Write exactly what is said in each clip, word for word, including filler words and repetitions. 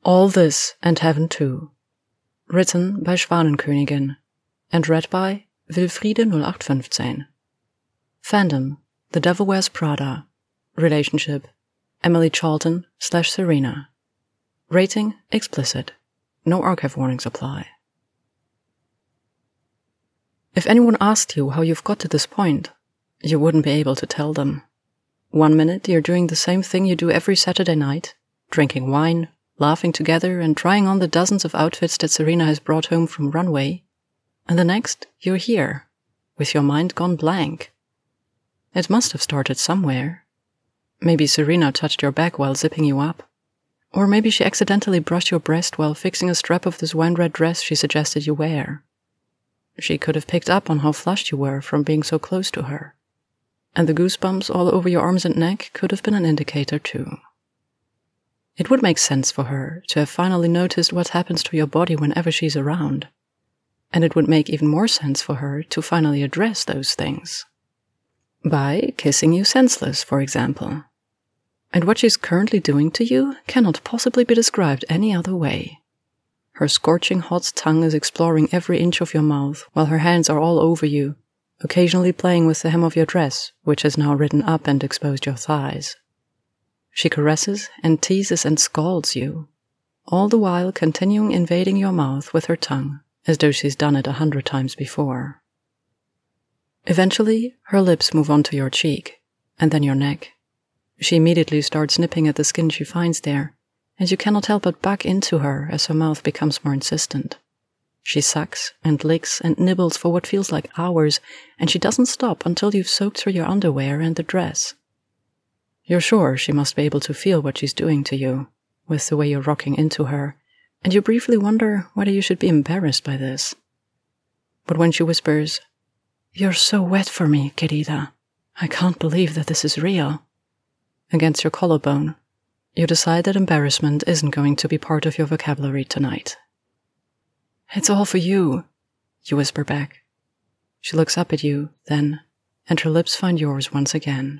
All This and Heaven Too. Written by Schwanenkönigin and read by Wilfriede null acht fünfzehn. Fandom: The Devil Wears Prada. Relationship: Emily Charlton slash Serena. Rating: explicit. No archive warnings apply. If anyone asked you how you've got to this point, you wouldn't be able to tell them. One minute you're doing the same thing you do every Saturday night, drinking wine, laughing together and trying on the dozens of outfits that Serena has brought home from Runway, and the next you're here, with your mind gone blank. It must have started somewhere. Maybe Serena touched your back while zipping you up, or maybe she accidentally brushed your breast while fixing a strap of this wine-red dress she suggested you wear. She could have picked up on how flushed you were from being so close to her, and the goosebumps all over your arms and neck could have been an indicator too. It would make sense for her to have finally noticed what happens to your body whenever she's around, and it would make even more sense for her to finally address those things. By kissing you senseless, for example. And what she's currently doing to you cannot possibly be described any other way. Her scorching hot tongue is exploring every inch of your mouth, while her hands are all over you, occasionally playing with the hem of your dress, which has now ridden up and exposed your thighs. She caresses and teases and scalds you, all the while continuing invading your mouth with her tongue, as though she's done it a hundred times before. Eventually, her lips move onto your cheek, and then your neck. She immediately starts nipping at the skin she finds there, and you cannot help but back into her as her mouth becomes more insistent. She sucks and licks and nibbles for what feels like hours, and she doesn't stop until you've soaked through your underwear and the dress. You're sure she must be able to feel what she's doing to you, with the way you're rocking into her, and you briefly wonder whether you should be embarrassed by this. But when she whispers, "You're so wet for me, querida. I can't believe that this is real," against your collarbone, you decide that embarrassment isn't going to be part of your vocabulary tonight. "It's all for you," you whisper back. She looks up at you, then, and her lips find yours once again.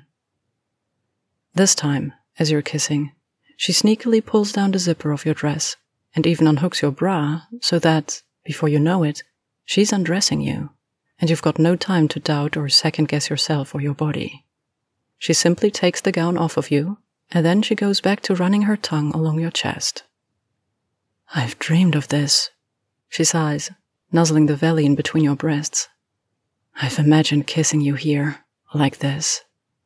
This time, as you're kissing, she sneakily pulls down the zipper of your dress and even unhooks your bra so that, before you know it, she's undressing you, and you've got no time to doubt or second-guess yourself or your body. She simply takes the gown off of you, and then she goes back to running her tongue along your chest. "I've dreamed of this," she sighs, nuzzling the valley in between your breasts. "I've imagined kissing you here, like this."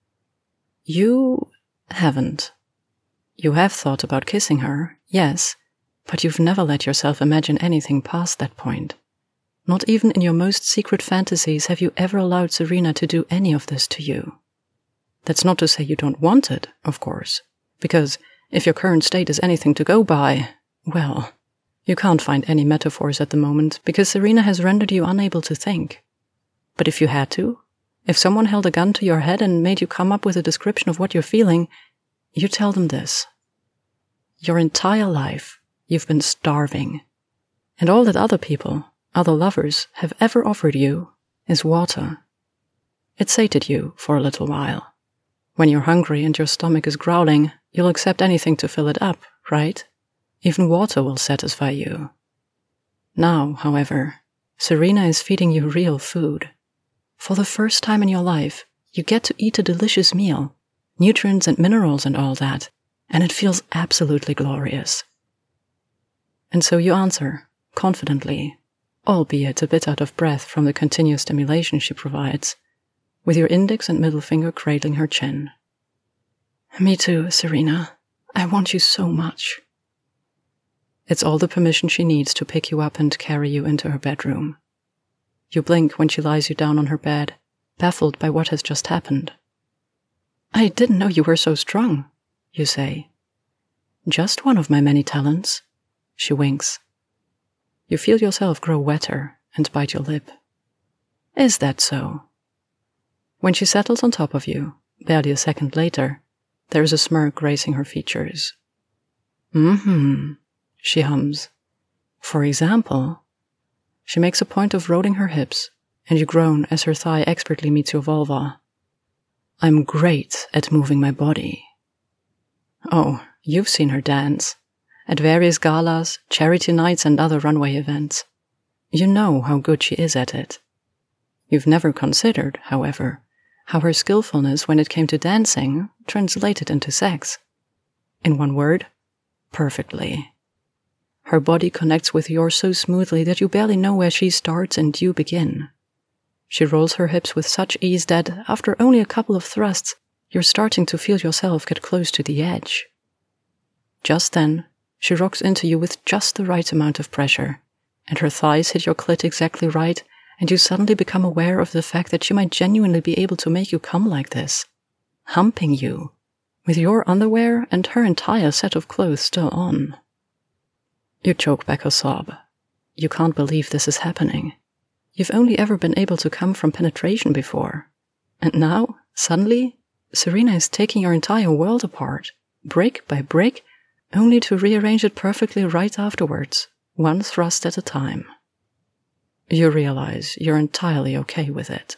You haven't. You have thought about kissing her, yes, but you've never let yourself imagine anything past that point. Not even in your most secret fantasies have you ever allowed Serena to do any of this to you. That's not to say you don't want it, of course, because if your current state is anything to go by, well, you can't find any metaphors at the moment because Serena has rendered you unable to think. But if you had to, if someone held a gun to your head and made you come up with a description of what you're feeling, you tell them this. Your entire life, you've been starving, and all that other people, other lovers, have ever offered you is water. It sated you for a little while. When you're hungry and your stomach is growling, you'll accept anything to fill it up, right? Even water will satisfy you. Now, however, Serena is feeding you real food. For the first time in your life, you get to eat a delicious meal, nutrients and minerals and all that, and it feels absolutely glorious. And so you answer, confidently, albeit a bit out of breath from the continuous stimulation she provides, with your index and middle finger cradling her chin. "Me too, Serena. I want you so much." It's all the permission she needs to pick you up and carry you into her bedroom. You blink when she lies you down on her bed, baffled by what has just happened. "I didn't know you were so strong," you say. "Just one of my many talents," she winks. You feel yourself grow wetter and bite your lip. "Is that so?" When she settles on top of you, barely a second later, there is a smirk gracing her features. "Mm-hmm," she hums. "For example," she makes a point of rolling her hips, and you groan as her thigh expertly meets your vulva. "I'm great at moving my body." Oh, you've seen her dance. at various galas, charity nights, and other runway events. You know how good she is at it. You've never considered, however, how her skillfulness when it came to dancing translated into sex. In one word, perfectly. Her body connects with yours so smoothly that you barely know where she starts and you begin. She rolls her hips with such ease that, after only a couple of thrusts, you're starting to feel yourself get close to the edge. Just then, she rocks into you with just the right amount of pressure, and her thighs hit your clit exactly right, and you suddenly become aware of the fact that she might genuinely be able to make you come like this, humping you, with your underwear and her entire set of clothes still on. You choke back a sob. You can't believe this is happening. You've only ever been able to come from penetration before. And now, suddenly, Serena is taking your entire world apart, brick by brick, only to rearrange it perfectly right afterwards, one thrust at a time. You realize you're entirely okay with it.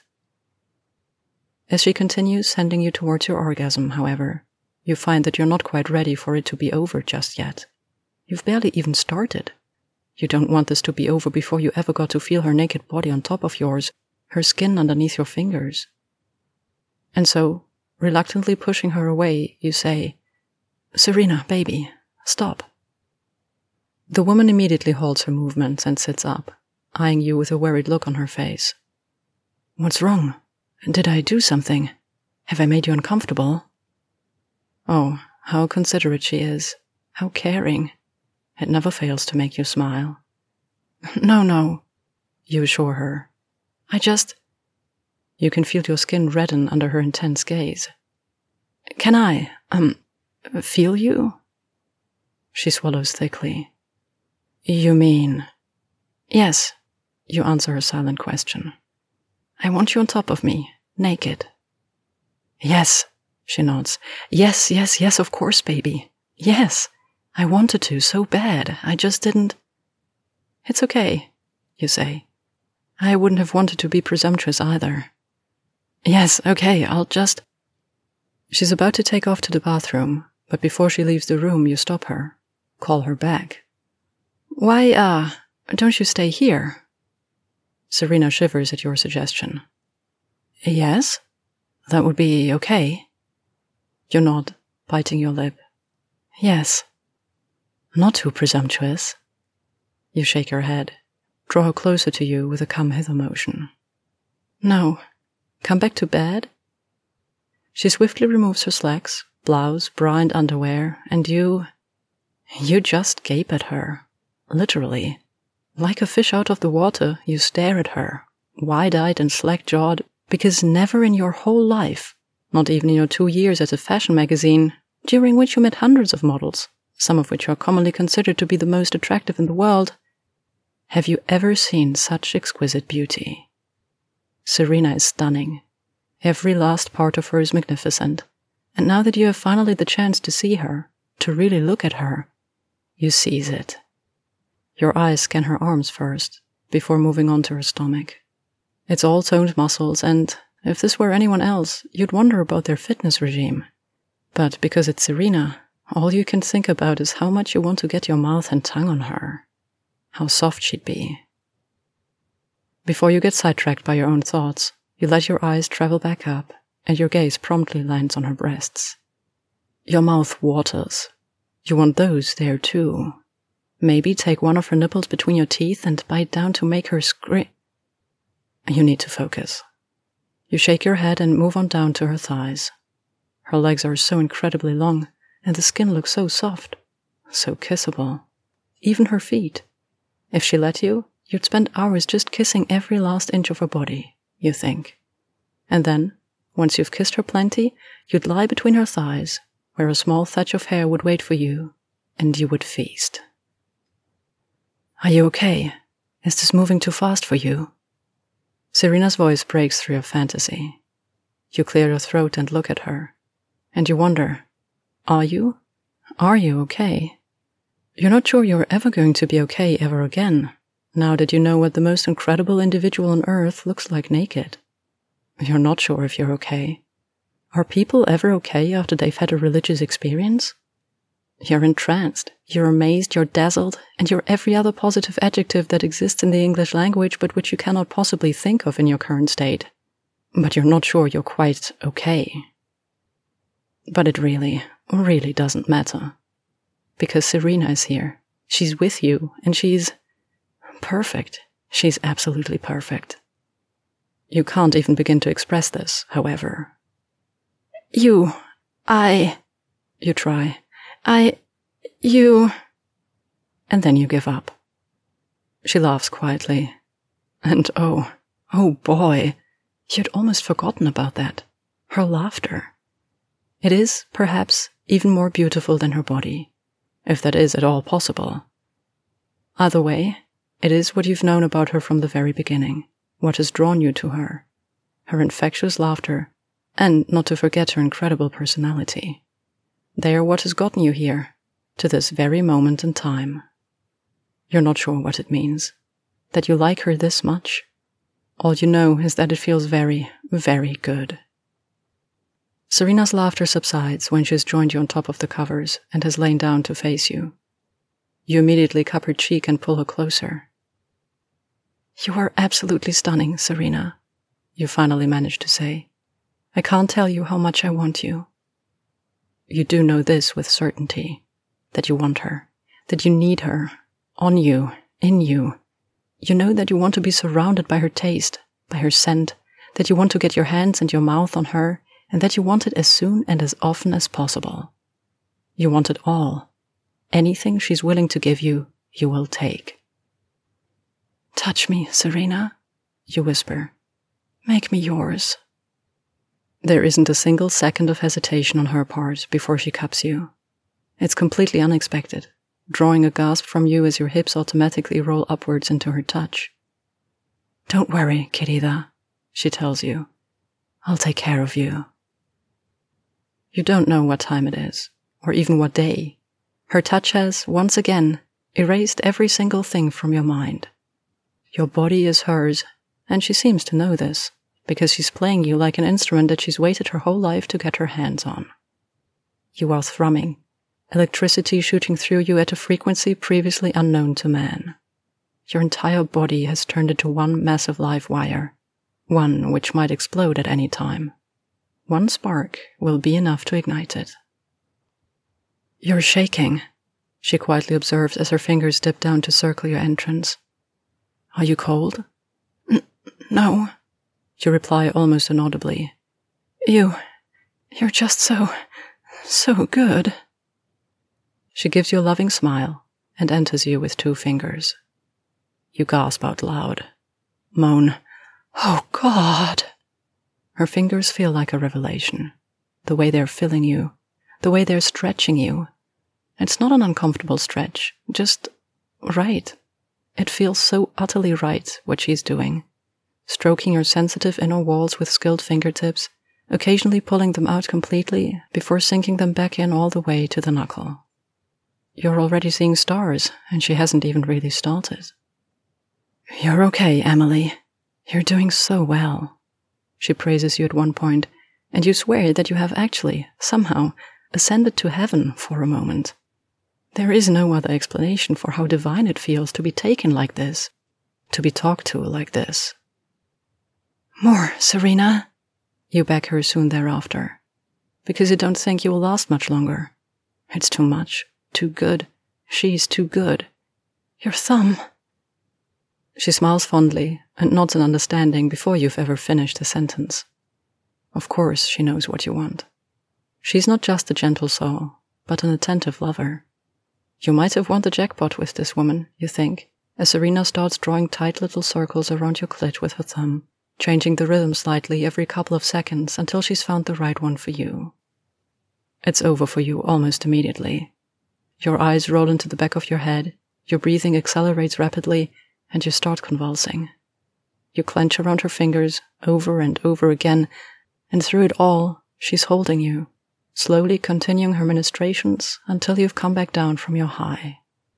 As she continues sending you towards your orgasm, however, you find that you're not quite ready for it to be over just yet. You've barely even started. You don't want this to be over before you ever got to feel her naked body on top of yours, her skin underneath your fingers. And so, reluctantly pushing her away, you say, "Serena, baby, stop." The woman immediately halts her movements and sits up, eyeing you with a worried look on her face. "What's wrong? Did I do something? Have I made you uncomfortable?" Oh, how considerate she is, how caring. It never fails to make you smile. "No, no," you assure her. I just... You can feel your skin redden under her intense gaze. "Can I, um, feel you?" She swallows thickly. "You mean..." "Yes," you answer her silent question. "I want you on top of me, naked." "Yes," she nods. "Yes, yes, yes, of course, baby. Yes. I wanted to so bad, I just didn't..." "It's okay," you say. "I wouldn't have wanted to be presumptuous either." "Yes, okay, I'll just..." She's about to take off to the bathroom, but before she leaves the room, you stop her, call her back. "Why, uh, don't you stay here?" Serena shivers at your suggestion. "Yes? That would be okay?" You nod, biting your lip. "Yes." "Not too presumptuous." You shake her head, draw her closer to you with a come-hither motion. "No. Come back to bed?" She swiftly removes her slacks, blouse, bra, and underwear, and you... You just gape at her. Literally. Like a fish out of the water, you stare at her, wide-eyed and slack-jawed, because never in your whole life, not even in your two years at a fashion magazine, during which you met hundreds of models, some of which are commonly considered to be the most attractive in the world, have you ever seen such exquisite beauty. Serena is stunning. Every last part of her is magnificent, and now that you have finally the chance to see her, to really look at her, you seize it. Your eyes scan her arms first, before moving on to her stomach. It's all toned muscles, and if this were anyone else, you'd wonder about their fitness regime. But because it's Serena, all you can think about is how much you want to get your mouth and tongue on her. How soft she'd be. Before you get sidetracked by your own thoughts, you let your eyes travel back up, and your gaze promptly lands on her breasts. Your mouth waters. You want those there too. Maybe take one of her nipples between your teeth and bite down to make her scream. You need to focus. You shake your head and move on down to her thighs. Her legs are so incredibly long, and the skin looks so soft, so kissable. Even her feet. If she let you, you'd spend hours just kissing every last inch of her body, you think. And then, once you've kissed her plenty, you'd lie between her thighs, where a small thatch of hair would wait for you, and you would feast. "Are you okay? Is this moving too fast for you?" Serena's voice breaks through your fantasy. You clear your throat and look at her, and you wonder, are you? Are you okay? You're not sure you're ever going to be okay ever again, now that you know what the most incredible individual on earth looks like naked. You're not sure if you're okay. Are people ever okay after they've had a religious experience? You're entranced, you're amazed, you're dazzled, and you're every other positive adjective that exists in the English language but which you cannot possibly think of in your current state. But you're not sure you're quite okay. But it really, really doesn't matter. Because Serena is here. She's with you, and she's perfect. She's absolutely perfect. You can't even begin to express this, however. You, I, you try. I, you, and then you give up. She laughs quietly. And oh, oh boy, you'd almost forgotten about that. Her laughter. It is, perhaps, even more beautiful than her body, if that is at all possible. Either way, it is what you've known about her from the very beginning, what has drawn you to her, her infectious laughter, and not to forget her incredible personality. They are what has gotten you here, to this very moment in time. You're not sure what it means, that you like her this much. All you know is that it feels very, very good. Serena's laughter subsides when she has joined you on top of the covers and has lain down to face you. You immediately cup her cheek and pull her closer. You are absolutely stunning, Serena, you finally manage to say. I can't tell you how much I want you. You do know this with certainty, that you want her, that you need her, on you, in you. You know that you want to be surrounded by her taste, by her scent, that you want to get your hands and your mouth on her, and that you want it as soon and as often as possible. You want it all. Anything she's willing to give you, you will take. Touch me, Serena, you whisper. Make me yours. There isn't a single second of hesitation on her part before she cups you. It's completely unexpected, drawing a gasp from you as your hips automatically roll upwards into her touch. Don't worry, querida, she tells you. I'll take care of you. You don't know what time it is, or even what day. Her touch has, once again, erased every single thing from your mind. Your body is hers, and she seems to know this, because she's playing you like an instrument that she's waited her whole life to get her hands on. You are thrumming, electricity shooting through you at a frequency previously unknown to man. Your entire body has turned into one massive live wire, one which might explode at any time. One spark will be enough to ignite it. You're shaking, she quietly observes as her fingers dip down to circle your entrance. Are you cold? N- no, you reply almost inaudibly. You, you're just so, so good. She gives you a loving smile and enters you with two fingers. You gasp out loud. Moan, oh God! Her fingers feel like a revelation. The way they're filling you, the way they're stretching you. It's not an uncomfortable stretch, just right. It feels so utterly right what she's doing. Stroking your sensitive inner walls with skilled fingertips, occasionally pulling them out completely before sinking them back in all the way to the knuckle. You're already seeing stars, and she hasn't even really started. You're okay, Emily. You're doing so well. She praises you at one point, and you swear that you have actually, somehow, ascended to heaven for a moment. There is no other explanation for how divine it feels to be taken like this, to be talked to like this. More, Serena, you beg her soon thereafter, because you don't think you will last much longer. It's too much, too good. She's too good. Your thumb. She smiles fondly and nods in understanding before you've ever finished a sentence. Of course she knows what you want. She's not just a gentle soul, but an attentive lover. You might have won the jackpot with this woman, you think, as Serena starts drawing tight little circles around your clit with her thumb, changing the rhythm slightly every couple of seconds until she's found the right one for you. It's over for you almost immediately. Your eyes roll into the back of your head, your breathing accelerates rapidly, and you start convulsing. You clench around her fingers over and over again, and through it all, she's holding you, slowly continuing her ministrations until you've come back down from your high.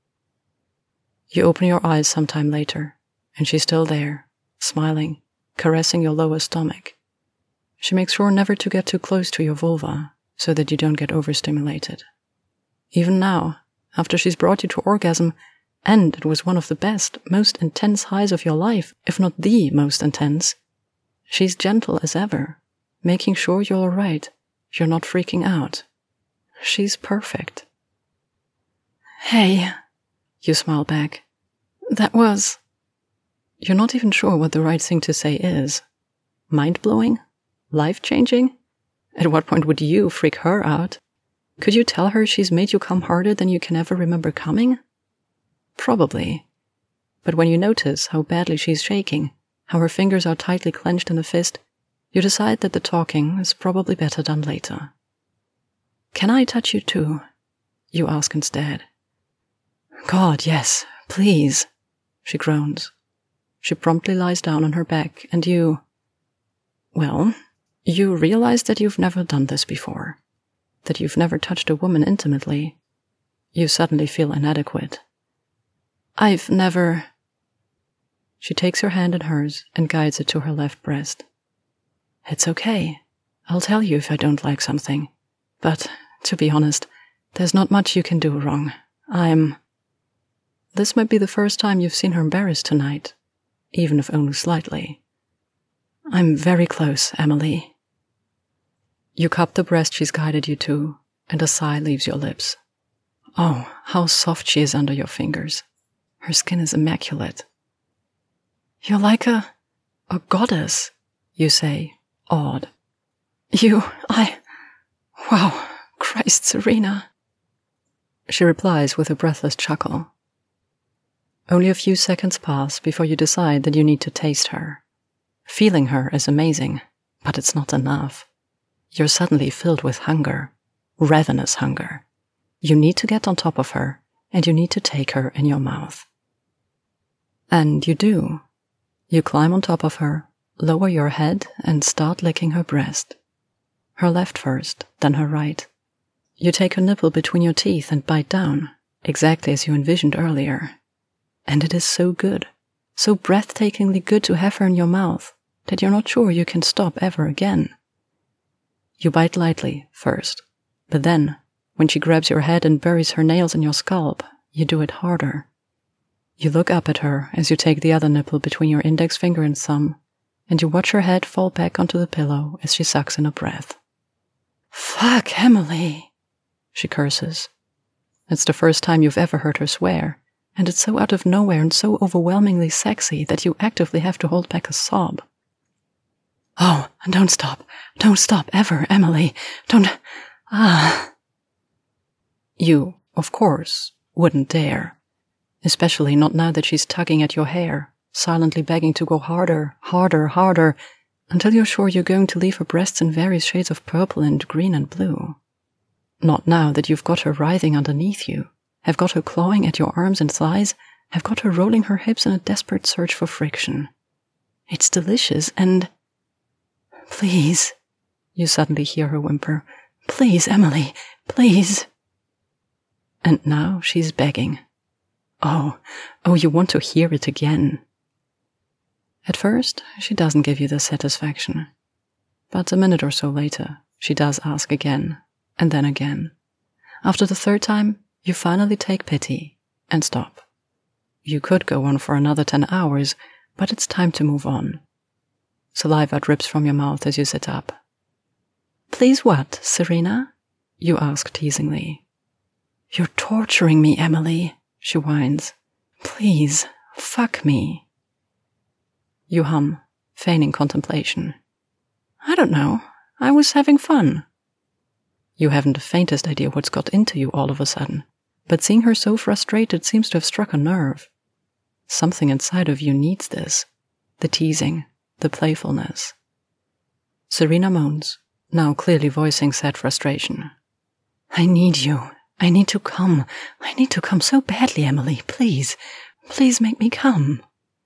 You open your eyes sometime later, and she's still there, smiling, caressing your lower stomach. She makes sure never to get too close to your vulva, so that you don't get overstimulated. Even now, after she's brought you to orgasm, and it was one of the best, most intense highs of your life, if not the most intense, she's gentle as ever, making sure you're all right, you're not freaking out. She's perfect. Hey, you smile back. That was... You're not even sure what the right thing to say is. Mind-blowing? Life-changing? At what point would you freak her out? Could you tell her she's made you come harder than you can ever remember coming? Probably. But when you notice how badly she's shaking, how her fingers are tightly clenched in a fist, you decide that the talking is probably better done later. Can I touch you too? You ask instead. God, yes, please, she groans. She promptly lies down on her back, and you... Well, you realize that you've never done this before. That you've never touched a woman intimately. You suddenly feel inadequate. I've never... She takes her hand in hers and guides it to her left breast. It's okay. I'll tell you if I don't like something. But, to be honest, there's not much you can do wrong. I'm... This might be the first time you've seen her embarrassed tonight, even if only slightly. I'm very close, Emily. You cup the breast she's guided you to, and a sigh leaves your lips. Oh, how soft she is under your fingers. Her skin is immaculate. You're like a... a goddess, you say, awed. You... I... Wow, Christ, Serena. She replies with a breathless chuckle. Only a few seconds pass before you decide that you need to taste her. Feeling her is amazing, but it's not enough. You're suddenly filled with hunger, ravenous hunger. You need to get on top of her, and you need to take her in your mouth. And you do. You climb on top of her, lower your head, and start licking her breast. Her left first, then her right. You take her nipple between your teeth and bite down, exactly as you envisioned earlier. And it is so good, so breathtakingly good to have her in your mouth, that you're not sure you can stop ever again. You bite lightly, first, but then, when she grabs your head and buries her nails in your scalp, you do it harder. You look up at her as you take the other nipple between your index finger and thumb, and you watch her head fall back onto the pillow as she sucks in a breath. Fuck, Emily, she curses. It's the first time you've ever heard her swear, and it's so out of nowhere and so overwhelmingly sexy that you actively have to hold back a sob. Oh, don't stop. Don't stop ever, Emily. Don't... Ah. You, of course, wouldn't dare. Especially not now that she's tugging at your hair, silently begging to go harder, harder, harder, until you're sure you're going to leave her breasts in various shades of purple and green and blue. Not now that you've got her writhing underneath you, have got her clawing at your arms and thighs, have got her rolling her hips in a desperate search for friction. It's delicious, and... Please, you suddenly hear her whimper. Please, Emily, please. And now she's begging. Oh, oh, you want to hear it again. At first, she doesn't give you the satisfaction. But a minute or so later, she does ask again, and then again. After the third time, you finally take pity and stop. You could go on for another ten hours, but it's time to move on. Saliva drips from your mouth as you sit up. Please what, Serena? You ask teasingly. You're torturing me, Emily, she whines. Please, fuck me. You hum, feigning contemplation. I don't know. I was having fun. You haven't the faintest idea what's got into you all of a sudden, but seeing her so frustrated seems to have struck a nerve. Something inside of you needs this. The teasing, the playfulness. Serena moans, now clearly voicing sad frustration. I need you. I need to come. I need to come so badly, Emily. Please. Please make me come.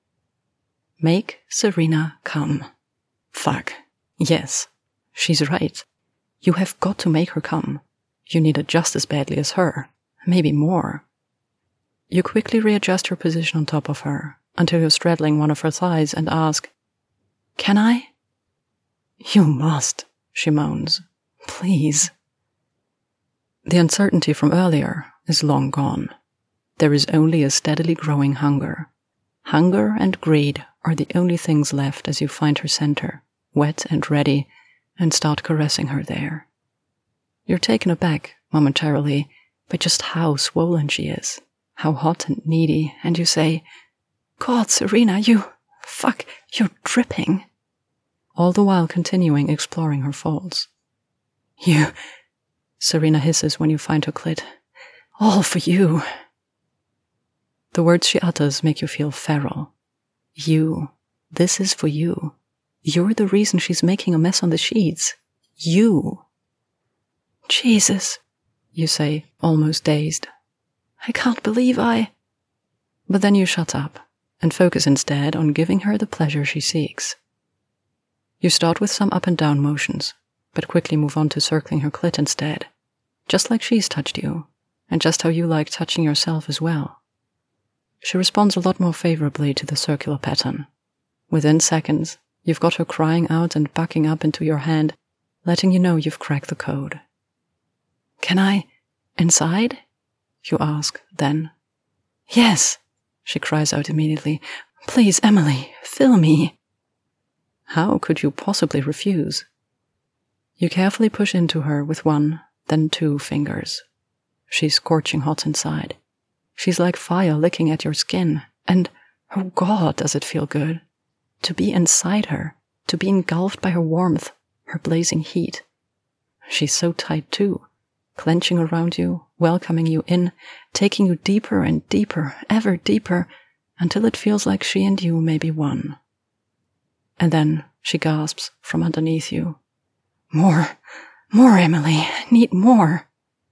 Make Serena come. Fuck. Yes. She's right. You have got to make her come. You need it just as badly as her. Maybe more. You quickly readjust your position on top of her, until you're straddling one of her thighs and ask, Can I? You must, she moans. Please. The uncertainty from earlier is long gone. There is only a steadily growing hunger. Hunger and greed are the only things left as you find her center, wet and ready, and start caressing her there. You're taken aback, momentarily, by just how swollen she is, how hot and needy, and you say, "God, Serena, you... fuck, you're dripping." All the while continuing exploring her folds. "You..." Serena hisses when you find her clit. "All for you." The words she utters make you feel feral. You. This is for you. You're the reason she's making a mess on the sheets. You. "Jesus," you say, almost dazed. "I can't believe I..." But then you shut up and focus instead on giving her the pleasure she seeks. You start with some up and down motions, but quickly move on to circling her clit instead, just like she's touched you, and just how you like touching yourself as well. She responds a lot more favorably to the circular pattern. Within seconds, you've got her crying out and backing up into your hand, letting you know you've cracked the code. "Can I... inside?" you ask, then. "Yes," she cries out immediately. "Please, Emily, fill me." How could you possibly refuse? You carefully push into her with one, then two fingers. She's scorching hot inside. She's like fire licking at your skin, and, oh God, does it feel good. To be inside her, to be engulfed by her warmth, her blazing heat. She's so tight too, clenching around you, welcoming you in, taking you deeper and deeper, ever deeper, until it feels like she and you may be one. And then she gasps from underneath you. "More, more, Emily, need more."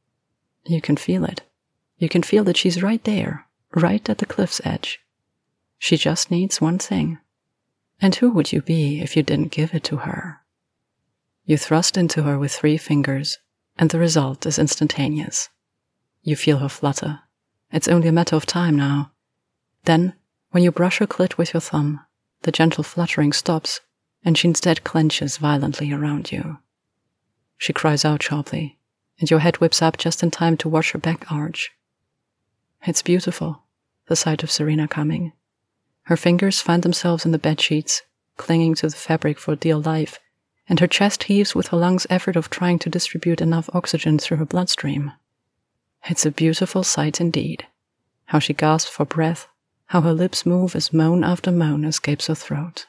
You can feel it. You can feel that she's right there, right at the cliff's edge. She just needs one thing. And who would you be if you didn't give it to her? You thrust into her with three fingers, and the result is instantaneous. You feel her flutter. It's only a matter of time now. Then, when you brush her clit with your thumb, the gentle fluttering stops, and she instead clenches violently around you. She cries out sharply, and your head whips up just in time to watch her back arch. It's beautiful, the sight of Serena coming. Her fingers find themselves in the bedsheets, clinging to the fabric for dear life, and her chest heaves with her lungs' effort of trying to distribute enough oxygen through her bloodstream. It's a beautiful sight indeed. How she gasps for breath, how her lips move as moan after moan escapes her throat.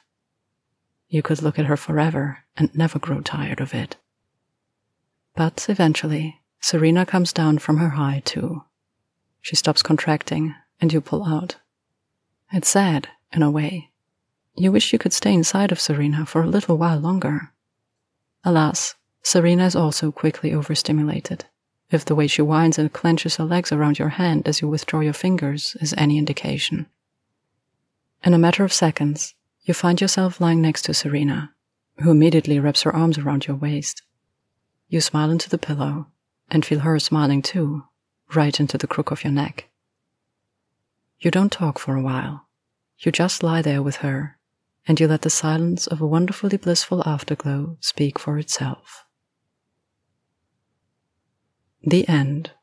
You could look at her forever and never grow tired of it. But eventually, Serena comes down from her high too. She stops contracting, and you pull out. It's sad, in a way. You wish you could stay inside of Serena for a little while longer. Alas, Serena is also quickly overstimulated, if the way she whines and clenches her legs around your hand as you withdraw your fingers is any indication. In a matter of seconds, you find yourself lying next to Serena, who immediately wraps her arms around your waist. You smile into the pillow, and feel her smiling too, right into the crook of your neck. You don't talk for a while. You just lie there with her, and you let the silence of a wonderfully blissful afterglow speak for itself. The end.